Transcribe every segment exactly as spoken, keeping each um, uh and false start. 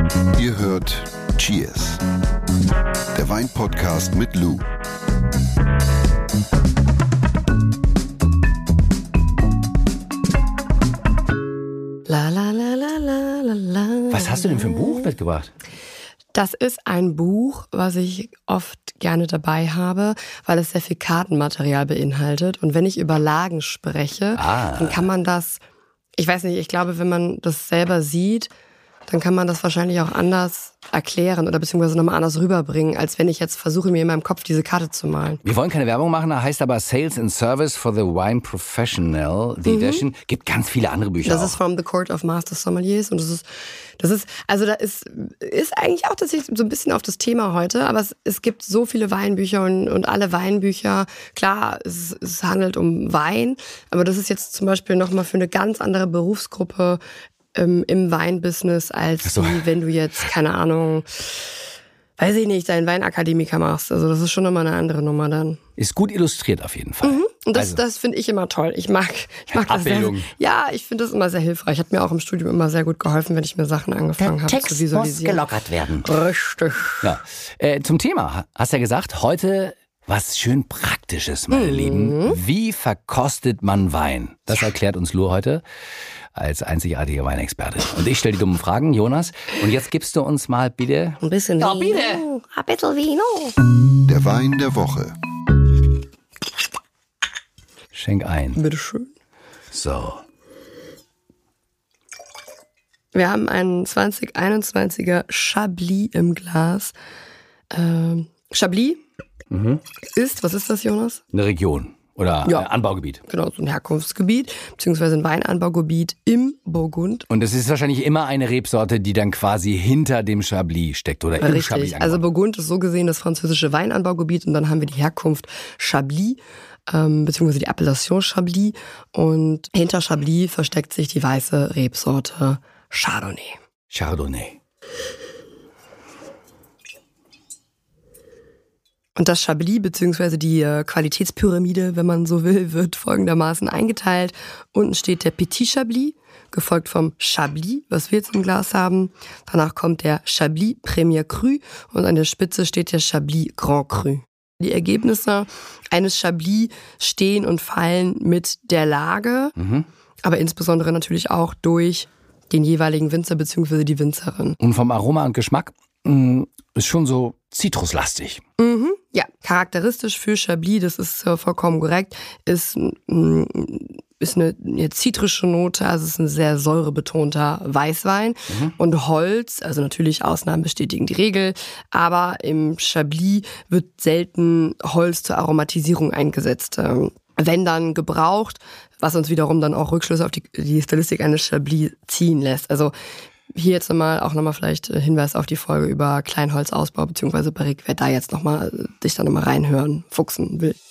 Ihr hört Cheers, der Wein-Podcast mit Lou. La, la, la, la, la, la, la. Was hast du denn für ein Buch mitgebracht? Das ist ein Buch, was ich oft gerne dabei habe, weil es sehr viel Kartenmaterial beinhaltet. Und wenn ich über Lagen spreche, Ah. dann kann man das, ich weiß nicht, ich glaube, wenn man das selber sieht, dann kann man das wahrscheinlich auch anders erklären oder beziehungsweise nochmal anders rüberbringen, als wenn ich jetzt versuche, mir in meinem Kopf diese Karte zu malen. Wir wollen keine Werbung machen, da heißt aber Sales and Service for the Wine Professional, The Mhm. Edition. Gibt ganz viele andere Bücher Das auch. ist from the Court of Master Sommeliers und das ist, das ist, also da ist, ist eigentlich auch tatsächlich so ein bisschen auf das Thema heute, aber es, es gibt so viele Weinbücher und, und alle Weinbücher, klar, es, es handelt um Wein, aber das ist jetzt zum Beispiel nochmal für eine ganz andere Berufsgruppe ähm, im Weinbusiness, als so. wie wenn du jetzt, keine Ahnung, weiß ich nicht, deinen Weinakademiker machst. Also das ist schon nochmal eine andere Nummer dann. Ist gut illustriert auf jeden Fall. Mhm. Und das, Also. das finde ich immer toll. Ich mag, ich mag das sehr, Abbildung. ja, ich finde das immer sehr hilfreich. Hat mir auch im Studium immer sehr gut geholfen, wenn ich mir Sachen angefangen habe zu visualisieren. gelockert werden. Richtig. Ja. Äh, zum Thema, hast du ja gesagt, heute was schön Praktisches, meine Mhm. Lieben. Wie verkostet man Wein? Das erklärt uns Lou heute als einzigartiger Weinexperte. Und ich stelle die dummen Fragen, Jonas. Und jetzt gibst du uns mal bitte... Ein bisschen Ja, Vino. bitte. Ein bisschen Vino. Der Wein der Woche. Schenk ein. Bitteschön. So. Wir haben einen zwanzig einundzwanziger Chablis im Glas. Ähm, Chablis Mhm. ist, was ist das, Jonas? Eine Region oder Ja. ein Anbaugebiet. Genau, so ein Herkunftsgebiet, beziehungsweise ein Weinanbaugebiet im Burgund. Und es ist wahrscheinlich immer eine Rebsorte, die dann quasi hinter dem Chablis steckt oder im Chablis Richtig, angebaut. also Burgund ist so gesehen das französische Weinanbaugebiet und dann haben wir die Herkunft Chablis, ähm, beziehungsweise die Appellation Chablis und hinter Chablis versteckt sich die weiße Rebsorte Chardonnay. Chardonnay. Und das Chablis, beziehungsweise die äh, Qualitätspyramide, wenn man so will, wird folgendermaßen eingeteilt. Unten steht der Petit Chablis, gefolgt vom Chablis, was wir jetzt im Glas haben. Danach kommt der Chablis Premier Cru und an der Spitze steht der Chablis Grand Cru. Die Ergebnisse eines Chablis stehen und fallen mit der Lage, Mhm. aber insbesondere natürlich auch durch den jeweiligen Winzer bzw. die Winzerin. Und vom Aroma und Geschmack mh, ist schon so zitruslastig. Mhm. Ja, charakteristisch für Chablis, das ist äh, vollkommen korrekt, ist, mh, ist eine, eine zitrische Note, also es ist ein sehr säurebetonter Weißwein. Mhm. Und Holz, also natürlich Ausnahmen bestätigen die Regel, aber im Chablis wird selten Holz zur Aromatisierung eingesetzt. Ähm, wenn dann gebraucht, was uns wiederum dann auch Rückschlüsse auf die, die Stilistik eines Chablis ziehen lässt. Also hier jetzt nochmal, auch nochmal vielleicht Hinweis auf die Folge über Kleinholzausbau bzw. Barrique, wer da jetzt nochmal dich da nochmal reinhören, fuchsen will.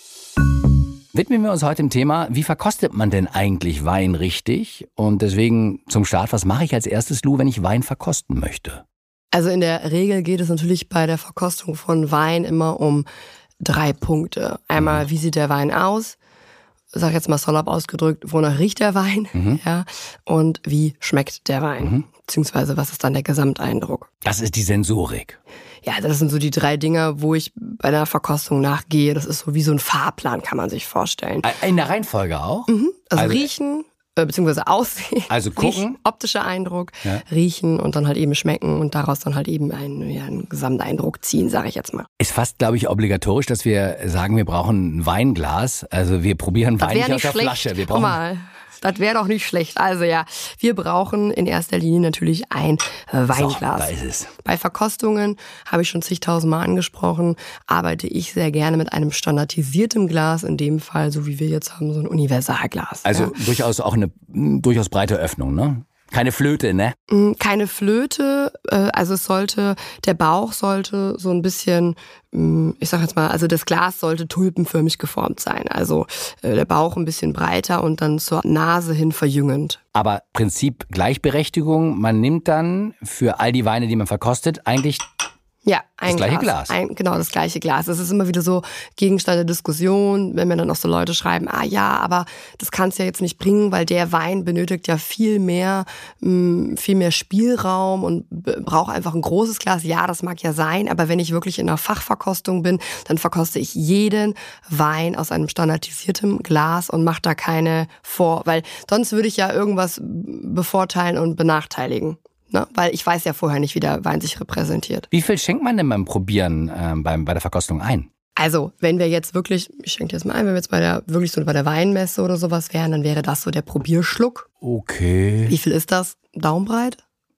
Widmen wir uns heute dem Thema, wie verkostet man denn eigentlich Wein richtig? Und deswegen zum Start, was mache ich als erstes, Lou, wenn ich Wein verkosten möchte? Also in der Regel geht es natürlich bei der Verkostung von Wein immer um drei Punkte. Einmal, wie sieht der Wein aus? Sag jetzt mal salopp ausgedrückt, wonach riecht der Wein? Mhm. Ja, und wie schmeckt der Wein? Mhm. Beziehungsweise was ist dann der Gesamteindruck? Das ist die Sensorik. Ja, das sind so die drei Dinge, wo ich bei der Verkostung nachgehe. Das ist so wie so ein Fahrplan, kann man sich vorstellen. In der Reihenfolge auch? Mhm. Also, Also- riechen, äh, beziehungsweise aussehen. Also gucken. Riechen, optischer Eindruck, Ja. riechen und dann halt eben schmecken und daraus dann halt eben einen, ja, einen Gesamteindruck ziehen, sage ich jetzt mal. Ist fast, glaube ich, obligatorisch, dass wir sagen, wir brauchen ein Weinglas. Also wir probieren Wein wär nicht aus der schlecht. Flasche. Wir Guck brauchen mal, das wäre doch nicht schlecht. Also ja, wir brauchen in erster Linie natürlich ein äh, So, Weinglas. da ist es. Bei Verkostungen, habe ich schon zigtausendmal angesprochen, arbeite ich sehr gerne mit einem standardisierten Glas, in dem Fall, so wie wir jetzt haben, so ein Universalglas. Also ja. durchaus auch eine mh, durchaus breite Öffnung, ne? Keine Flöte, ne? Mm, Keine Flöte, äh, also es sollte, der Bauch sollte so ein bisschen, mm, ich sag jetzt mal, also das Glas sollte tulpenförmig geformt sein. Also äh, der Bauch ein bisschen breiter und dann zur Nase hin verjüngend. Aber Prinzip Gleichberechtigung, man nimmt dann für all die Weine, die man verkostet, eigentlich Ja, ein das gleiche Glas. Glas. Ein, genau, das gleiche Glas. Das ist immer wieder so Gegenstand der Diskussion, wenn mir dann auch so Leute schreiben, ah ja, aber das kann es ja jetzt nicht bringen, weil der Wein benötigt ja viel mehr, mh, viel mehr Spielraum und b- braucht einfach ein großes Glas. Ja, das mag ja sein, aber wenn ich wirklich in einer Fachverkostung bin, dann verkoste ich jeden Wein aus einem standardisierten Glas und mache da keine vor, weil sonst würde ich ja irgendwas bevorteilen und benachteiligen. Ne? Weil ich weiß ja vorher nicht, wie der Wein sich repräsentiert. Wie viel schenkt man denn beim Probieren äh, beim, bei der Verkostung ein? Also, wenn wir jetzt wirklich, ich schenke dir das mal ein, wenn wir jetzt bei der, wirklich so bei der Weinmesse oder sowas wären, dann wäre das so der Probierschluck. Okay. Wie viel ist das? Daumenbreit?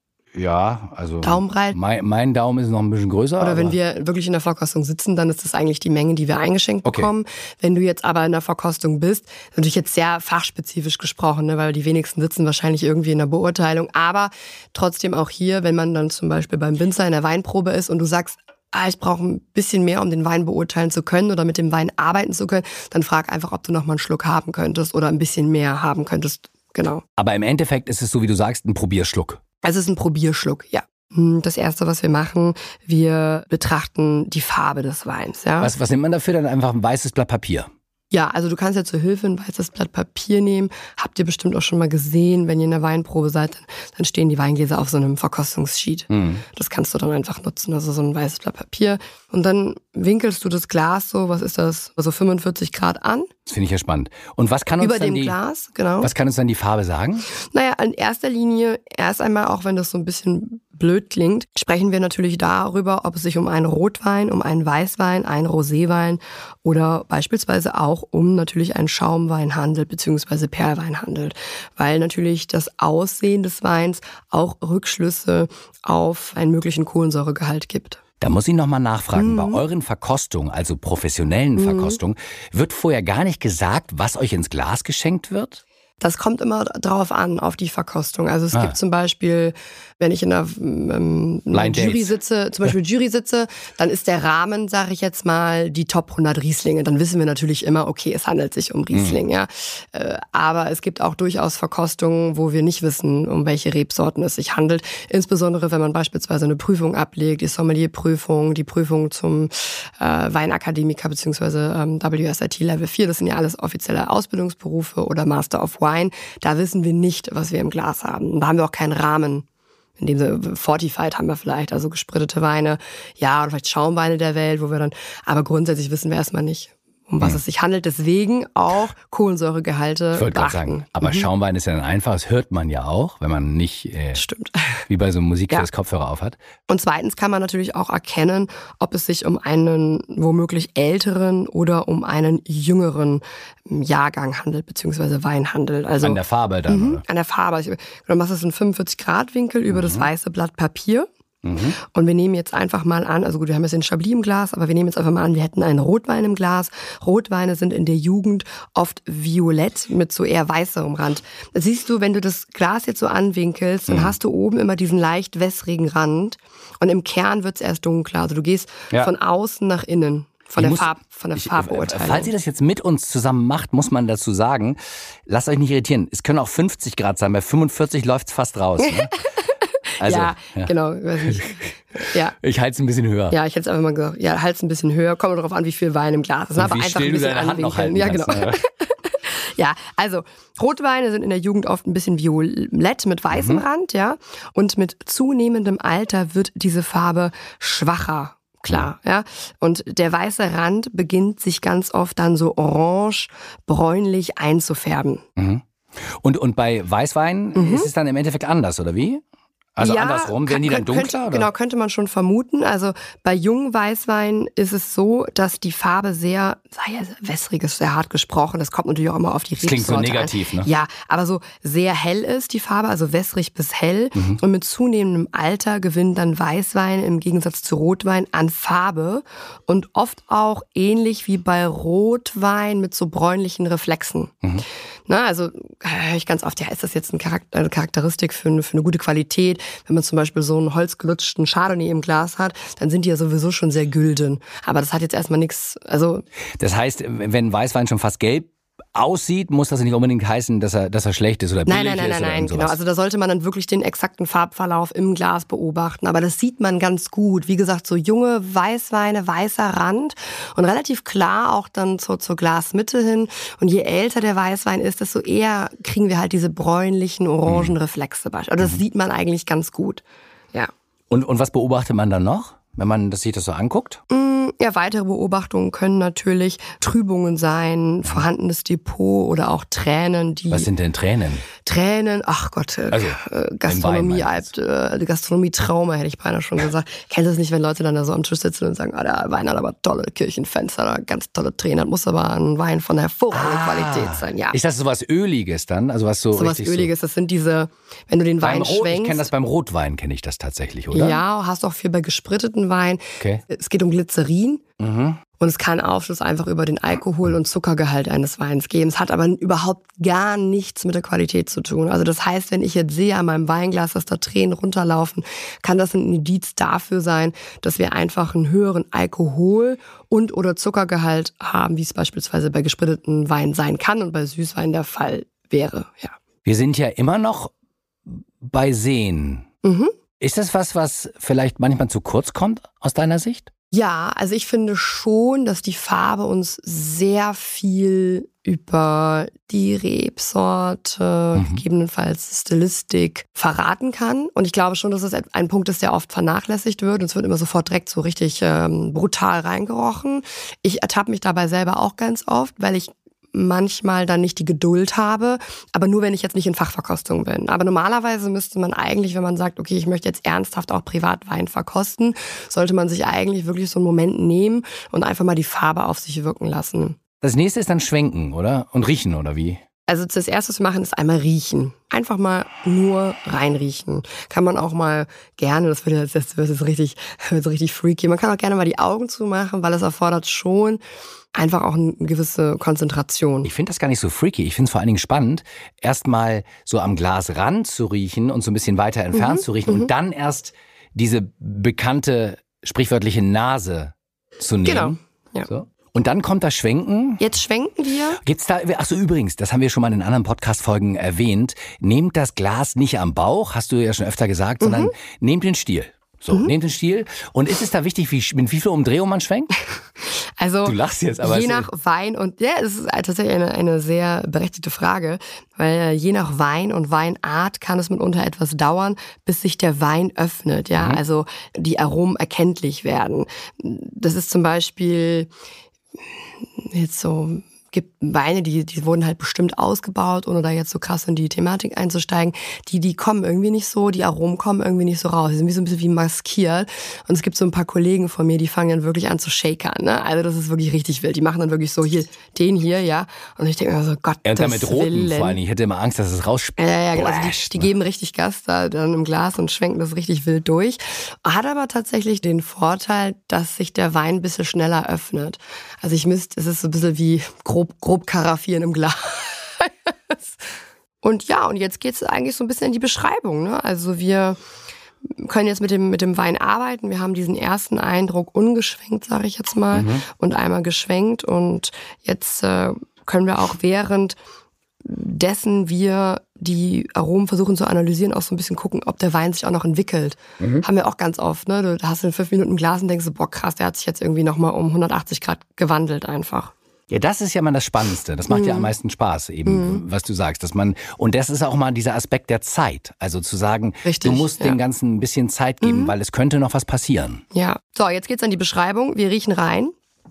Ja, also Daumenbreit? Mein, mein Daumen ist noch ein bisschen größer. Oder wenn aber wir wirklich in der Verkostung sitzen, dann ist das eigentlich die Menge, die wir eingeschenkt Okay. bekommen. Wenn du jetzt aber in der Verkostung bist, natürlich jetzt sehr fachspezifisch gesprochen, ne, weil die wenigsten sitzen wahrscheinlich irgendwie in der Beurteilung. Aber trotzdem auch hier, wenn man dann zum Beispiel beim Winzer in der Weinprobe ist und du sagst, ah, ich brauche ein bisschen mehr, um den Wein beurteilen zu können oder mit dem Wein arbeiten zu können, dann frag einfach, ob du noch mal einen Schluck haben könntest oder ein bisschen mehr haben könntest. Genau. Aber im Endeffekt ist es so, wie du sagst, ein Probierschluck. Also es ist ein Probierschluck, ja. Das Erste, was wir machen, wir betrachten die Farbe des Weins. Ja? Was, was nimmt man dafür? Dann einfach ein weißes Blatt Papier. Ja, also du kannst ja zur Hilfe ein weißes Blatt Papier nehmen. Habt ihr bestimmt auch schon mal gesehen, wenn ihr in der Weinprobe seid, dann, dann stehen die Weingläser auf so einem Verkostungssheet. Mhm. Das kannst du dann einfach nutzen, also so ein weißes Blatt Papier. Und dann winkelst du das Glas so, was ist das, also fünfundvierzig Grad an. Das finde ich ja spannend. Und was kann uns Über dann dem die, Glas, genau. was kann uns dann die Farbe sagen? Naja, in erster Linie, erst einmal, auch wenn das so ein bisschen blöd klingt, sprechen wir natürlich darüber, ob es sich um einen Rotwein, um einen Weißwein, einen Roséwein oder beispielsweise auch um natürlich einen Schaumwein handelt, beziehungsweise Perlwein handelt. Weil natürlich das Aussehen des Weins auch Rückschlüsse auf einen möglichen Kohlensäuregehalt gibt. Da muss ich nochmal nachfragen, Mhm. bei euren Verkostungen, also professionellen Mhm. Verkostungen, wird vorher gar nicht gesagt, was euch ins Glas geschenkt wird? Das kommt immer drauf an, auf die Verkostung. Also es Ah. gibt zum Beispiel, wenn ich in einer, ähm, in einer Blind Jury Dates. sitze, zum Beispiel Jury sitze, dann ist der Rahmen, sage ich jetzt mal, die Top hundert Rieslinge. Dann wissen wir natürlich immer, okay, es handelt sich um Riesling. Ja. Äh, aber es gibt auch durchaus Verkostungen, wo wir nicht wissen, um welche Rebsorten es sich handelt. Insbesondere, wenn man beispielsweise eine Prüfung ablegt, die Sommelierprüfung, die Prüfung zum äh, Weinakademiker bzw. Ähm, W S I T Level vier. Das sind ja alles offizielle Ausbildungsberufe oder Master of Wine. Da wissen wir nicht, was wir im Glas haben. Da haben wir auch keinen Rahmen. In dem Sinne, Fortified haben wir vielleicht, also gesprittete Weine, ja, oder vielleicht Schaumweine der Welt, wo wir dann, aber grundsätzlich wissen wir erstmal nicht, um was Hm. es sich handelt. Deswegen auch Kohlensäuregehalte Ich wollte gerade beachten. sagen, aber Mhm. Schaumwein ist ja dann einfach, das hört man ja auch, wenn man nicht äh, Stimmt. wie bei so Musik Ja. fürs Kopfhörer aufhat. Und zweitens kann man natürlich auch erkennen, ob es sich um einen womöglich älteren oder um einen jüngeren Jahrgang handelt, beziehungsweise Wein handelt. Also An der Farbe dann, Mhm, oder? an der Farbe. Ich- Du machst es in fünfundvierzig Grad Winkel über das weiße Blatt Papier. Mhm. Und wir nehmen jetzt einfach mal an, also gut, wir haben jetzt den Chablis im Glas, aber wir nehmen jetzt einfach mal an, wir hätten einen Rotwein im Glas. Rotweine sind in der Jugend oft violett mit so eher weißerem Rand. Das siehst du, wenn du das Glas jetzt so anwinkelst, dann Mhm. hast du oben immer diesen leicht wässrigen Rand und im Kern wird's erst dunkler. Also du gehst Ja. von außen nach innen. Von Ich der, muss- Farb, von der Ich, Farbbeurteilung. falls ihr das jetzt mit uns zusammen macht, muss man dazu sagen, lasst euch nicht irritieren. Es können auch fünfzig Grad sein, bei fünfundvierzig läuft's fast raus. Ne? Also, ja, ja. genau. Ich weiß nicht. Ja. Ich halte es ein bisschen höher. Ja, ich hätte es einfach mal gesagt, ja, halt's ein bisschen höher, kommt darauf an, wie viel Wein im Glas ist. Und Aber wie einfach still ein du bisschen deine Hand noch halten anwinkeln. Ja, kannst, genau. ne? Ja, also Rotweine sind in der Jugend oft ein bisschen violett mit weißem Mhm. Rand, ja. Und mit zunehmendem Alter wird diese Farbe schwacher. Klar, ja. Und der weiße Rand beginnt sich ganz oft dann so orange, bräunlich einzufärben. Mhm. Und, und bei Weißwein Mhm. ist es dann im Endeffekt anders, oder wie? Also ja, andersrum, werden die dann könnte, dunkler? Könnte, genau, könnte man schon vermuten. Also bei jungen Weißweinen ist es so, dass die Farbe sehr, sei ja wässrig ist sehr hart gesprochen, das kommt natürlich auch immer auf die Das klingt so Rebsorte negativ, an. ne? Ja, aber so sehr hell ist die Farbe, also wässrig bis hell. Mhm. Und mit zunehmendem Alter gewinnen dann Weißwein im Gegensatz zu Rotwein an Farbe und oft auch ähnlich wie bei Rotwein mit so bräunlichen Reflexen. Mhm. Na, also höre ich ganz oft, ja, ist das jetzt eine, Charakter, eine Charakteristik für eine, für eine gute Qualität? Wenn man zum Beispiel so einen holzgelutschten Chardonnay im Glas hat, dann sind die ja sowieso schon sehr gülden. Aber das hat jetzt erstmal nichts, also... Das heißt, wenn Weißwein schon fast gelb aussieht, muss das nicht unbedingt heißen, dass er, dass er schlecht ist oder billig nein, nein, nein, ist nein, oder nein, sowas. genau. Also da sollte man dann wirklich den exakten Farbverlauf im Glas beobachten. Aber das sieht man ganz gut. Wie gesagt, so junge Weißweine, weißer Rand und relativ klar auch dann zur, zur Glasmitte hin. Und je älter der Weißwein ist, desto eher kriegen wir halt diese bräunlichen, orangen Reflexe. Also das mhm. sieht man eigentlich ganz gut. Ja. Und, und was beobachtet man dann noch, wenn man das, sich das so anguckt? Ja, weitere Beobachtungen können natürlich Trübungen sein, vorhandenes Depot oder auch Tränen, die... Was sind denn Tränen? Tränen, ach Gott, also, äh, Gastronomie, Alp, äh, Gastronomie-Trauma, hätte ich beinahe schon gesagt. Kennst du es nicht, wenn Leute dann da so am Tisch sitzen und sagen, ah, der Wein hat aber tolle Kirchenfenster, oder ganz tolle Tränen, das muss aber ein Wein von hervorragender ah, Qualität sein, ja. Ist das sowas Öliges dann? Also was so, so was Öliges, so das sind diese, wenn du den Wein Rot, schwenkst... Ich kenne das beim Rotwein, kenne ich das tatsächlich, oder? Ja, hast auch viel bei gespritteten Wein. Okay. Es geht um Glycerin. Mhm. Und es kann Aufschluss einfach über den Alkohol- und Zuckergehalt eines Weins geben. Es hat aber überhaupt gar nichts mit der Qualität zu tun. Also das heißt, wenn ich jetzt sehe an meinem Weinglas, dass da Tränen runterlaufen, kann das ein Indiz dafür sein, dass wir einfach einen höheren Alkohol- und oder Zuckergehalt haben, wie es beispielsweise bei gespritteten Weinen sein kann und bei Süßwein der Fall wäre. Ja. Wir sind ja immer noch bei Seen. Mhm. Ist das was, was vielleicht manchmal zu kurz kommt aus deiner Sicht? Ja, also ich finde schon, dass die Farbe uns sehr viel über die Rebsorte, mhm. gegebenenfalls Stilistik verraten kann. Und ich glaube schon, dass es ein Punkt ist, der oft vernachlässigt wird. Und es wird immer sofort direkt so richtig ähm, brutal reingerochen. Ich ertappe mich dabei selber auch ganz oft, weil ich manchmal dann nicht die Geduld habe, aber nur, wenn ich jetzt nicht in Fachverkostung bin. Aber normalerweise müsste man eigentlich, wenn man sagt, okay, ich möchte jetzt ernsthaft auch privat Wein verkosten, sollte man sich eigentlich wirklich so einen Moment nehmen und einfach mal die Farbe auf sich wirken lassen. Das nächste ist dann schwenken, oder? Und riechen, oder wie? Also das erste, was wir machen, ist einmal riechen. Einfach mal nur reinriechen. Kann man auch mal gerne, das wird jetzt, das wird jetzt richtig, wird so richtig freaky, man kann auch gerne mal die Augen zumachen, weil es erfordert schon einfach auch eine gewisse Konzentration. Ich finde das gar nicht so freaky. Ich finde es vor allen Dingen spannend, erstmal so am Glasrand zu riechen und so ein bisschen weiter entfernt mhm, zu riechen mhm. und dann erst diese bekannte sprichwörtliche Nase zu nehmen. Genau. Ja. So. Und dann kommt das Schwenken. Jetzt schwenken wir. Gibt's da, ach so, übrigens, das haben wir schon mal in anderen Podcast-Folgen erwähnt. Nehmt das Glas nicht am Bauch, hast du ja schon öfter gesagt, mhm. sondern nehmt den Stiel. So, mhm. nehmt den Stiel. Und ist es da wichtig, wie, mit wie viel Umdrehung man schwenkt? Also, du lachst jetzt, aber je nach Wein und, ja, es ist tatsächlich eine, eine sehr berechtigte Frage, weil je nach Wein und Weinart kann es mitunter etwas dauern, bis sich der Wein öffnet, ja, mhm. also die Aromen erkenntlich werden. Das ist zum Beispiel jetzt so, gibt Weine, die, die wurden halt bestimmt ausgebaut, ohne da jetzt so krass in die Thematik einzusteigen. Die, die kommen irgendwie nicht so, die Aromen kommen irgendwie nicht so raus. Die sind wie so ein bisschen wie maskiert. Und es gibt so ein paar Kollegen von mir, die fangen dann wirklich an zu shakern, ne? Also das ist wirklich richtig wild. Die machen dann wirklich so, hier, den hier, ja. Und ich denke mir so, Gott, ja, und damit roten vor allem. Ich hätte immer Angst, dass es raussplasht. Ja, ja, genau. Also die, die geben richtig Gas da dann im Glas und schwenken das richtig wild durch. Hat aber tatsächlich den Vorteil, dass sich der Wein ein bisschen schneller öffnet. Also ich müsste, es ist so ein bisschen wie grob Grob, grob karaffieren im Glas. Und ja, und jetzt geht's eigentlich so ein bisschen in die Beschreibung, ne? Also wir können jetzt mit dem, mit dem Wein arbeiten. Wir haben diesen ersten Eindruck ungeschwenkt, sage ich jetzt mal, mhm. und einmal geschwenkt. Und jetzt äh, können wir auch während dessen wir die Aromen versuchen zu analysieren, auch so ein bisschen gucken, ob der Wein sich auch noch entwickelt. Mhm. Haben wir auch ganz oft, ne? Du hast in fünf Minuten ein Glas und denkst so, boah krass, der hat sich jetzt irgendwie nochmal um hundertachtzig Grad gewandelt einfach. Ja, das ist ja mal das Spannendste. Das macht mm. ja am meisten Spaß, eben, mm. was du sagst, dass man, und das ist auch mal dieser Aspekt der Zeit. Also zu sagen, Richtig, du musst ja. dem Ganzen ein bisschen Zeit geben, mm. weil es könnte noch was passieren. Ja. So, jetzt geht's an die Beschreibung. Wir riechen rein.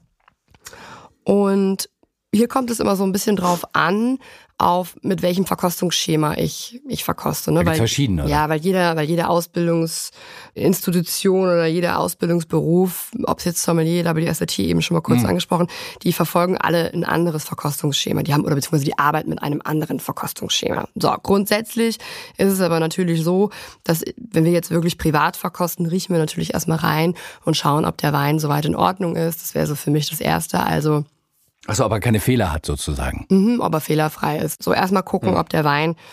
Und hier kommt es immer so ein bisschen drauf an, auf mit welchem Verkostungsschema ich ich verkoste, ne? Da weil verschiedene, oder? Ja, weil jeder weil jede Ausbildungsinstitution oder jeder Ausbildungsberuf, ob es jetzt Sommelier, W S L T eben schon mal kurz mhm. angesprochen, die verfolgen alle ein anderes Verkostungsschema. Die haben oder beziehungsweise die arbeiten mit einem anderen Verkostungsschema. So, grundsätzlich ist es aber natürlich so, dass wenn wir jetzt wirklich privat verkosten, riechen wir natürlich erstmal rein und schauen, ob der Wein soweit in Ordnung ist. Das wäre so für mich das Erste. Also Ach so, aber keine Fehler hat sozusagen. Mhm, ob er fehlerfrei ist. So erstmal gucken, mhm. ob der Wein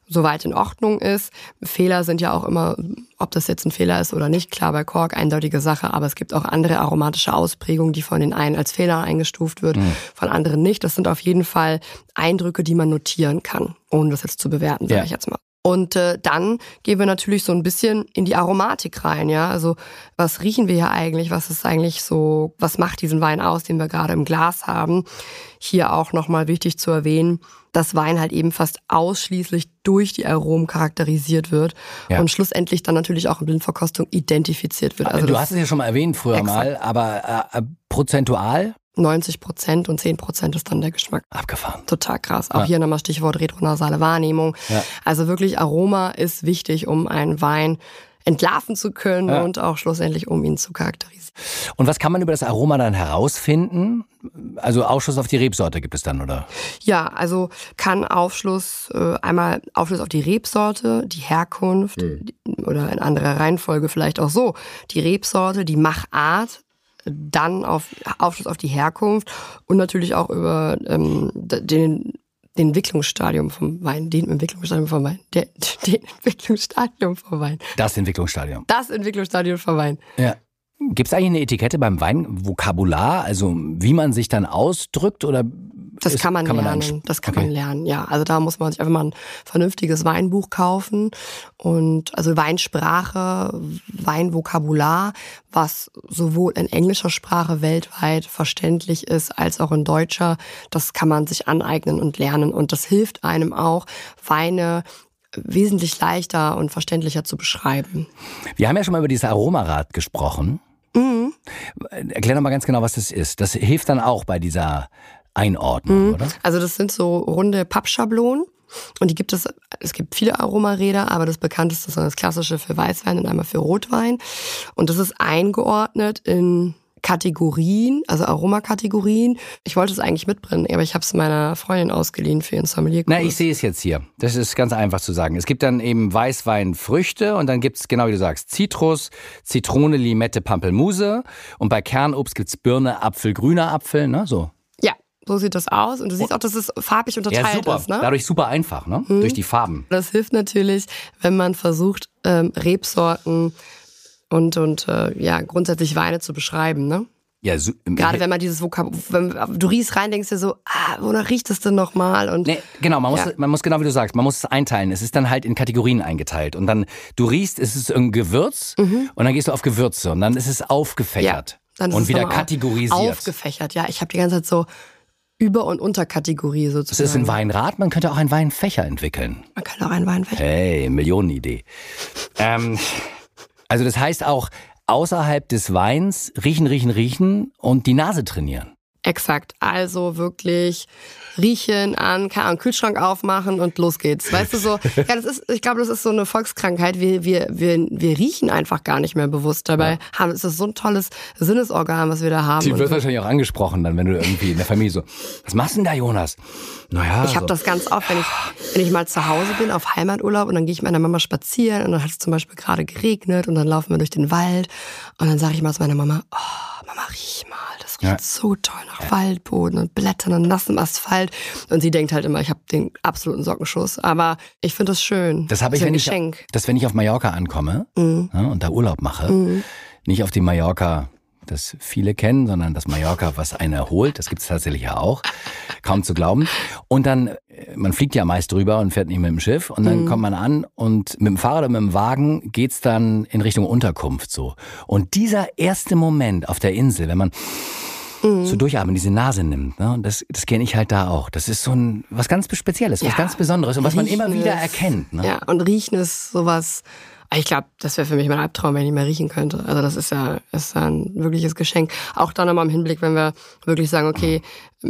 soweit in Ordnung ist. Fehler sind ja auch immer, ob das jetzt ein Fehler ist oder nicht, klar bei Kork, eindeutige Sache, aber es gibt auch andere aromatische Ausprägungen, die von den einen als Fehler eingestuft wird, mhm. von anderen nicht. Das sind auf jeden Fall Eindrücke, die man notieren kann, ohne das jetzt zu bewerten, sage ja. ich jetzt mal. Und äh, dann gehen wir natürlich so ein bisschen in die Aromatik rein, ja. Also was riechen wir hier eigentlich? Was ist eigentlich so, was macht diesen Wein aus, den wir gerade im Glas haben? Hier auch nochmal wichtig zu erwähnen, dass Wein halt eben fast ausschließlich durch die Aromen charakterisiert wird ja. und schlussendlich dann natürlich auch in Blindverkostung identifiziert wird. Also du hast es ja schon mal erwähnt früher exakt. mal, aber äh, prozentual? neunzig Prozent und zehn Prozent ist dann der Geschmack. Abgefahren. Total krass. Auch ja. hier nochmal Stichwort retronasale Wahrnehmung. Ja. Also wirklich Aroma ist wichtig, um einen Wein entlarven zu können ja. und auch schlussendlich, um ihn zu charakterisieren. Und was kann man über das Aroma dann herausfinden? Also Aufschluss auf die Rebsorte gibt es dann, oder? Ja, also kann Aufschluss, äh, einmal Aufschluss auf die Rebsorte, die Herkunft mhm. die, oder in anderer Reihenfolge vielleicht auch so. Die Rebsorte, die Machart, dann auf Aufschluss auf die Herkunft und natürlich auch über ähm, den, den Entwicklungsstadium vom Wein, den Entwicklungsstadium vom Wein, der, den Entwicklungsstadium vom Wein. Das Entwicklungsstadium. Das Entwicklungsstadium vom Wein. Ja. Gibt es eigentlich eine Etikette beim Wein, Vokabular, also wie man sich dann ausdrückt oder? Das ist, kann man kann lernen, man das kann okay. man lernen, ja. Also da muss man sich einfach mal ein vernünftiges Weinbuch kaufen und also Weinsprache, Weinvokabular, was sowohl in englischer Sprache weltweit verständlich ist, als auch in deutscher, das kann man sich aneignen und lernen und das hilft einem auch, Weine wesentlich leichter und verständlicher zu beschreiben. Wir haben ja schon mal über dieses Aromarad gesprochen. Mhm. Erklär doch mal ganz genau, was das ist. Das hilft dann auch bei dieser Einordnung, mhm. oder? Also das sind so runde Pappschablonen und die gibt es, es gibt viele Aromaräder, aber das bekannteste ist das klassische für Weißwein und einmal für Rotwein und das ist eingeordnet in Kategorien, also Aromakategorien. Ich wollte es eigentlich mitbringen, aber ich habe es meiner Freundin ausgeliehen für ihren Sommelierkurs. Na, ich sehe es jetzt hier. Das ist ganz einfach zu sagen. Es gibt dann eben Weißweinfrüchte und dann gibt es, genau wie du sagst, Zitrus, Zitrone, Limette, Pampelmuse und bei Kernobst gibt es Birne, Apfel, grüner Apfel, ne, so. Ja, so sieht das aus und du siehst auch, dass es farbig unterteilt ja, super. ist. Ne? Dadurch super einfach, ne? Mhm. Durch die Farben. Das hilft natürlich, wenn man versucht, ähm, Rebsorten und und äh, ja grundsätzlich Weine zu beschreiben, ne? Ja, so, gerade wenn man dieses Vokab, wenn du riechst rein, denkst du so, ah, wonach riecht es denn nochmal? Und nee, genau, man muss, ja. man muss genau wie du sagst, man muss es einteilen. Es ist dann halt in Kategorien eingeteilt und dann du riechst, es ist ein Gewürz mhm. und dann gehst du auf Gewürze und dann ist es aufgefächert ja, dann ist und es wieder kategorisiert. Aufgefächert, ja. Ich habe die ganze Zeit so Über- und Unterkategorie sozusagen. Das ist ein Weinrad, man könnte auch einen Weinfächer entwickeln. Man könnte auch einen Weinfächer. Hey, Millionenidee. ähm, also das heißt auch, außerhalb des Weins riechen, riechen, riechen und die Nase trainieren. Exakt. Also wirklich riechen an, keine Ahnung, Kühlschrank aufmachen und los geht's. Weißt du so, ja, das ist, ich glaube, das ist so eine Volkskrankheit. Wir, wir, wir, wir riechen einfach gar nicht mehr bewusst. Dabei ja. haben, ist das so ein tolles Sinnesorgan, was wir da haben. Die wird so. wahrscheinlich auch angesprochen, dann, wenn du irgendwie in der Familie so, was machst du denn da, Jonas? Naja. Ich habe so. das ganz oft, wenn ich, wenn ich mal zu Hause bin, auf Heimaturlaub und dann gehe ich mit meiner Mama spazieren und dann hat es zum Beispiel gerade geregnet und dann laufen wir durch den Wald und dann sage ich mal zu meiner Mama, oh, Mama, riech mal, das riecht ja. so toll nach ja. Waldboden und Blättern und nassem Asphalt. Und sie denkt halt immer, ich habe den absoluten Sockenschuss. Aber ich finde das schön. Das habe ich, wenn ich, das, wenn ich auf Mallorca ankomme mhm. ja, und da Urlaub mache, mhm. nicht auf die Mallorca, das viele kennen, sondern das Mallorca, was einen erholt. Das gibt es tatsächlich ja auch. Kaum zu glauben. Und dann, man fliegt ja meist drüber und fährt nicht mit dem Schiff. Und dann mhm. kommt man an und mit dem Fahrrad oder mit dem Wagen geht's dann in Richtung Unterkunft so. Und dieser erste Moment auf der Insel, wenn man mhm. so durchatmen, diese Nase nimmt, ne? Und das, das kenne ich halt da auch. Das ist so ein was ganz Spezielles, was ja. ganz Besonderes und was Riechen man immer wieder ist, erkennt. Ne? Ja, und Riechen ist sowas. Ich glaube, das wäre für mich mein Albtraum, wenn ich nicht mehr riechen könnte. Also das ist ja, ist ja ein wirkliches Geschenk. Auch dann nochmal im Hinblick, wenn wir wirklich sagen, okay,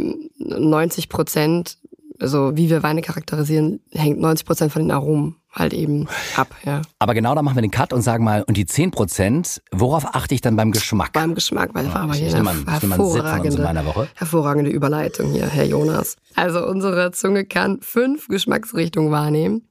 neunzig Prozent, also wie wir Weine charakterisieren, hängt neunzig Prozent von den Aromen halt eben ab. Ja. Aber genau da machen wir den Cut und sagen mal, und die zehn Prozent, worauf achte ich dann beim Geschmack? Beim Geschmack, weil das war aber hier eine hervorragende, hervorragende Überleitung hier, Herr Jonas. Also unsere Zunge kann fünf Geschmacksrichtungen wahrnehmen.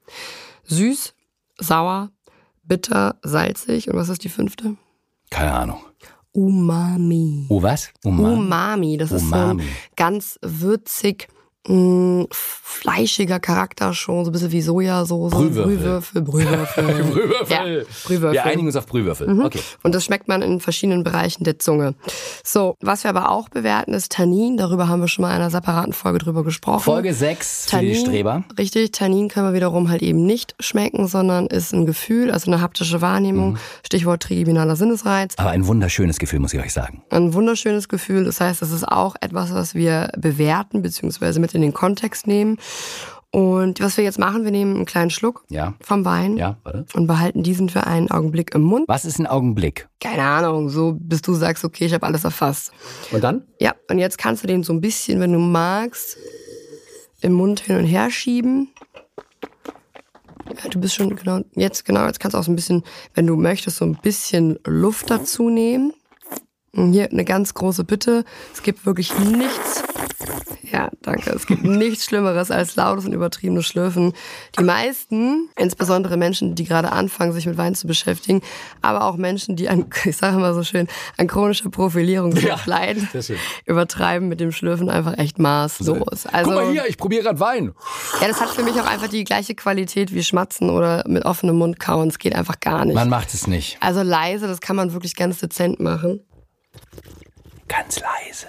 Süß, sauer, bitter, salzig und was ist die fünfte? Keine Ahnung. Umami. Oh was? Umami. Umami, das Umami. ist so ein ganz würzig mh, fleischiger Charakter schon, so ein bisschen wie Sojasauce. Brühwürfel. Brühwürfel, Brühwürfel. Brühwürfel. Ja, Brühwürfel. Wir einigen uns auf Brühwürfel. Mhm. Okay. Und das schmeckt man in verschiedenen Bereichen der Zunge. So, was wir aber auch bewerten, ist Tannin. Darüber haben wir schon mal in einer separaten Folge drüber gesprochen. Folge sechs für Tannin, die Streber. Richtig, Tannin können wir wiederum halt eben nicht schmecken, sondern ist ein Gefühl, also eine haptische Wahrnehmung. Mhm. Stichwort trigeminaler Sinnesreiz. Aber ein wunderschönes Gefühl, muss ich euch sagen. Ein wunderschönes Gefühl. Das heißt, das ist auch etwas, was wir bewerten bzw. mit in den Kontext nehmen. Und was wir jetzt machen, wir nehmen einen kleinen Schluck ja. vom Wein ja, warte. und behalten diesen für einen Augenblick im Mund. Was ist ein Augenblick? Keine Ahnung, so bis du sagst, okay, ich habe alles erfasst. Und dann? Ja, und jetzt kannst du den so ein bisschen, wenn du magst, im Mund hin und her schieben. Ja, du bist schon, genau, jetzt genau, jetzt kannst du auch so ein bisschen, wenn du möchtest, so ein bisschen Luft dazu nehmen. Und hier eine ganz große Bitte, es gibt wirklich nichts, ja, danke, es gibt nichts Schlimmeres als lautes und übertriebenes Schlürfen. Die meisten, insbesondere Menschen, die gerade anfangen, sich mit Wein zu beschäftigen, aber auch Menschen, die an, ich sage immer so schön, an chronischer Profilierung ja, leiden, übertreiben mit dem Schlürfen einfach echt maßlos. Also, guck mal hier, ich probiere gerade Wein. Ja, das hat für mich auch einfach die gleiche Qualität wie Schmatzen oder mit offenem Mund kauen. Es geht einfach gar nicht. Man macht es nicht. Also leise, das kann man wirklich ganz dezent machen. Ganz leise.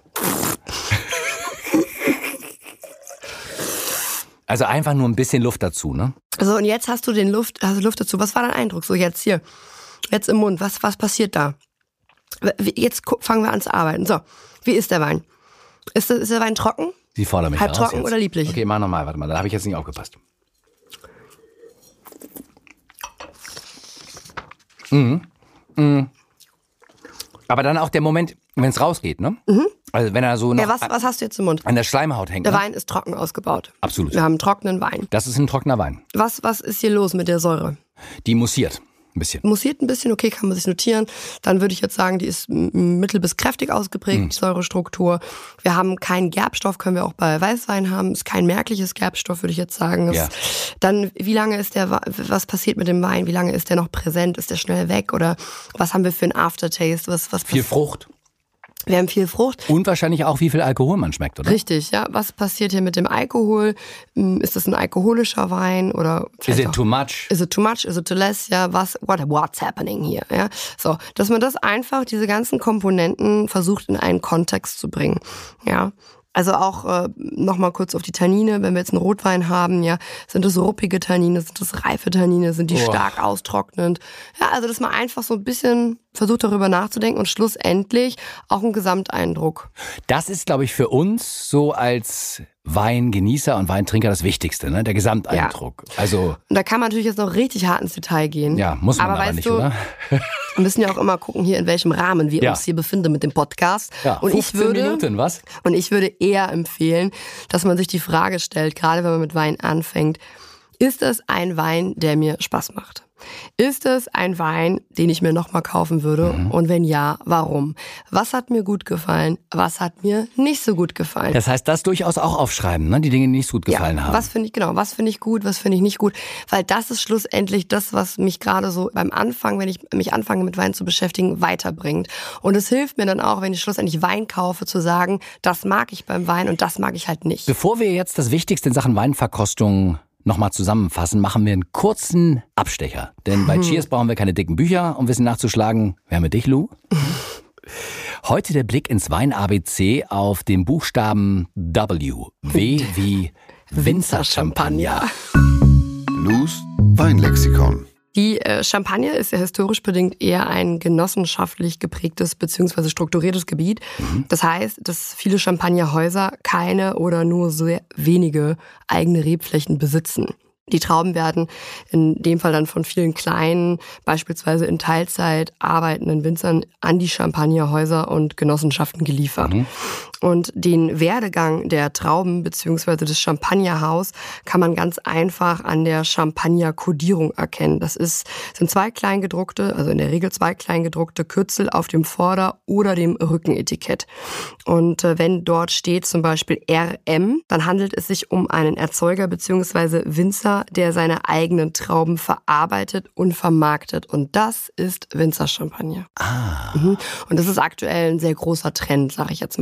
Also einfach nur ein bisschen Luft dazu, ne? So, und jetzt hast du den Luft, hast du Luft dazu. Was war dein Eindruck? So, jetzt hier, jetzt im Mund. Was, was passiert da? Jetzt fangen wir an zu arbeiten. So, wie ist der Wein? Ist, das, ist der Wein trocken? Sie fordern mich halb raus trocken jetzt. Oder lieblich? Okay, mach nochmal, warte mal, da habe ich jetzt nicht aufgepasst. Mhm. Mhm. Aber dann auch der Moment, wenn es rausgeht, ne? Mhm. Also wenn er so noch ja, was, was hast du jetzt im Mund? an der Schleimhaut hängt. Der ne? Wein ist trocken ausgebaut. Absolut. Wir haben einen trockenen Wein. Das ist ein trockener Wein. Was, was ist hier los mit der Säure? Die mussiert ein bisschen. Mussiert ein bisschen, okay, kann man sich notieren. Dann würde ich jetzt sagen, die ist mittel- bis kräftig ausgeprägt, mhm. die Säurestruktur. Wir haben keinen Gerbstoff, können wir auch bei Weißwein haben. Ist kein merkliches Gerbstoff, würde ich jetzt sagen. Ja. Dann, wie lange ist der, was passiert mit dem Wein? Wie lange ist der noch präsent? Ist der schnell weg? Oder was haben wir für ein Aftertaste? Was, was Viel Frucht. Wir haben viel Frucht. Und wahrscheinlich auch, wie viel Alkohol man schmeckt, oder? Richtig, ja. Was passiert hier mit dem Alkohol? Ist das ein alkoholischer Wein oder Is it too much? Is it too much? Is it too less? Ja, was, what, what's happening here? Ja, so, dass man das einfach, diese ganzen Komponenten versucht in einen Kontext zu bringen. Ja. Also auch äh, nochmal kurz auf die Tannine, wenn wir jetzt einen Rotwein haben, ja, sind das ruppige Tannine, sind das reife Tannine, sind die oh. stark austrocknend. Ja, also dass man einfach so ein bisschen versucht darüber nachzudenken und schlussendlich auch einen Gesamteindruck. Das ist, glaube ich, für uns so als Weingenießer und Weintrinker das Wichtigste, ne? Der Gesamteindruck. Ja. Also und da kann man natürlich jetzt noch richtig hart ins Detail gehen. Ja, muss man aber, aber nicht, du, oder? Wir müssen ja auch immer gucken, hier in welchem Rahmen wir ja. uns hier befinden mit dem Podcast. Ja, und ich würde, Minuten, was? Und ich würde eher empfehlen, dass man sich die Frage stellt, gerade wenn man mit Wein anfängt, ist das ein Wein, der mir Spaß macht? Ist es ein Wein, den ich mir nochmal kaufen würde? Mhm. Und wenn ja, warum? Was hat mir gut gefallen? Was hat mir nicht so gut gefallen? Das heißt, das durchaus auch aufschreiben, ne? Die Dinge, die nicht so gut gefallen ja, haben. Was finde ich, genau, was finde ich gut, was finde ich nicht gut? Weil das ist schlussendlich das, was mich gerade so beim Anfang, wenn ich mich anfange mit Wein zu beschäftigen, weiterbringt. Und es hilft mir dann auch, wenn ich schlussendlich Wein kaufe, zu sagen, das mag ich beim Wein und das mag ich halt nicht. Bevor wir jetzt das Wichtigste in Sachen Weinverkostung nochmal zusammenfassen, machen wir einen kurzen Abstecher. Denn bei Cheers brauchen wir keine dicken Bücher, um Wissen nachzuschlagen. Wir haben mit dich, Lou. Heute der Blick ins Wein-A B C auf den Buchstaben W. W wie Winzer-Champagner. Lou's Weinlexikon. Die äh, Champagne ist ja historisch bedingt eher ein genossenschaftlich geprägtes bzw. strukturiertes Gebiet. Mhm. Das heißt, dass viele Champagnerhäuser keine oder nur sehr wenige eigene Rebflächen besitzen. Die Trauben werden in dem Fall dann von vielen kleinen, beispielsweise in Teilzeit arbeitenden Winzern an die Champagnerhäuser und Genossenschaften geliefert. Mhm. Und den Werdegang der Trauben bzw. des Champagnerhaus kann man ganz einfach an der Champagner-Kodierung erkennen. Das ist, sind zwei kleingedruckte, also in der Regel zwei kleingedruckte Kürzel auf dem Vorder- oder dem Rückenetikett. Und äh, wenn dort steht zum Beispiel R M, dann handelt es sich um einen Erzeuger bzw. Winzer, der seine eigenen Trauben verarbeitet und vermarktet. Und das ist Winzer-Champagner. Ah. Mhm. Und das ist aktuell ein sehr großer Trend, sage ich jetzt mal. Das sind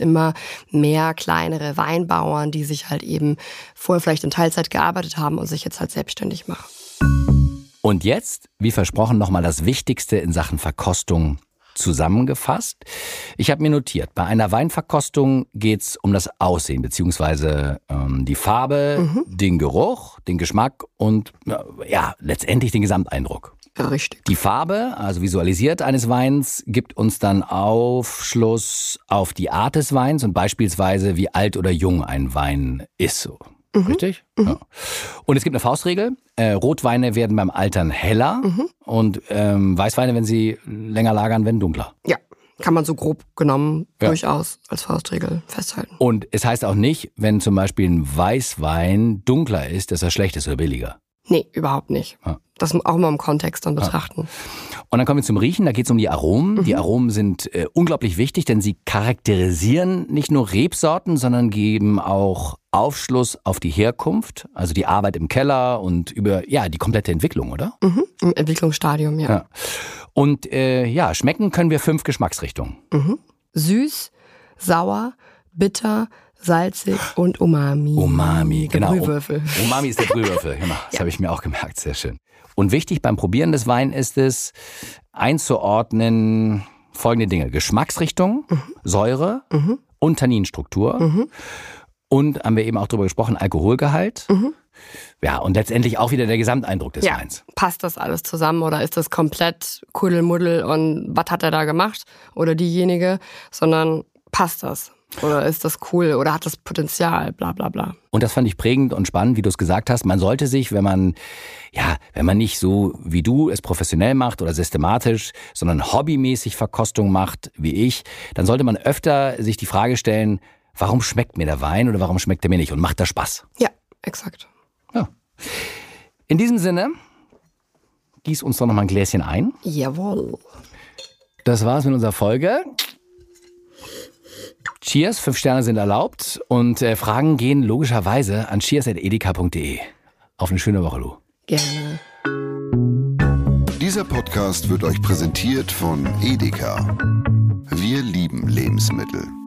immer mehr kleinere Weinbauern, die sich halt eben vorher vielleicht in Teilzeit gearbeitet haben und sich jetzt halt selbstständig machen. Und jetzt, wie versprochen, nochmal das Wichtigste in Sachen Verkostung zusammengefasst. Ich habe mir notiert, bei einer Weinverkostung geht's um das Aussehen, beziehungsweise ähm, die Farbe, mhm. den Geruch, den Geschmack und ja, letztendlich den Gesamteindruck. Ja, richtig. Die Farbe, also visualisiert eines Weins, gibt uns dann Aufschluss auf die Art des Weins und beispielsweise, wie alt oder jung ein Wein ist. Mhm. Richtig? Mhm. Ja. Und es gibt eine Faustregel. Äh, Rotweine werden beim Altern heller mhm. und ähm, Weißweine, wenn sie länger lagern, werden dunkler. Ja, kann man so grob genommen ja. durchaus als Faustregel festhalten. Und es heißt auch nicht, wenn zum Beispiel ein Weißwein dunkler ist, dass er schlecht ist oder billiger. Nee, überhaupt nicht. Ja. Das auch mal im Kontext dann betrachten. Ja. Und dann kommen wir zum Riechen, da geht es um die Aromen. Mhm. Die Aromen sind äh, unglaublich wichtig, denn sie charakterisieren nicht nur Rebsorten, sondern geben auch Aufschluss auf die Herkunft, also die Arbeit im Keller und über ja die komplette Entwicklung, oder? Mhm. Im Entwicklungsstadium, ja. ja. Und äh, ja, schmecken können wir fünf Geschmacksrichtungen. Mhm. Süß, sauer, bitter, salzig und Umami. Umami, der genau. Brühwürfel. Umami ist der Brühwürfel, genau. Das ja. habe ich mir auch gemerkt, sehr schön. Und wichtig beim Probieren des Weins ist es, einzuordnen folgende Dinge. Geschmacksrichtung, mhm. Säure mhm. und Tanninstruktur. Mhm. Und haben wir eben auch drüber gesprochen, Alkoholgehalt. Mhm. Ja, und letztendlich auch wieder der Gesamteindruck des ja. Weins. Passt das alles zusammen oder ist das komplett Kuddelmuddel und was hat er da gemacht oder diejenige, sondern passt das? Oder ist das cool oder hat das Potenzial, bla bla bla. Und das fand ich prägend und spannend, wie du es gesagt hast. Man sollte sich, wenn man, ja, wenn man nicht so wie du es professionell macht oder systematisch, sondern hobbymäßig Verkostung macht, wie ich, dann sollte man öfter sich die Frage stellen, warum schmeckt mir der Wein oder warum schmeckt er mir nicht und macht das Spaß? Ja, exakt. Ja. In diesem Sinne, gieß uns doch noch mal ein Gläschen ein. Jawohl. Das war's mit unserer Folge. Cheers, fünf Sterne sind erlaubt und äh, Fragen gehen logischerweise an cheers at edeka punkt de. Auf eine schöne Woche, Lu. Gerne. Dieser Podcast wird euch präsentiert von Edeka. Wir lieben Lebensmittel.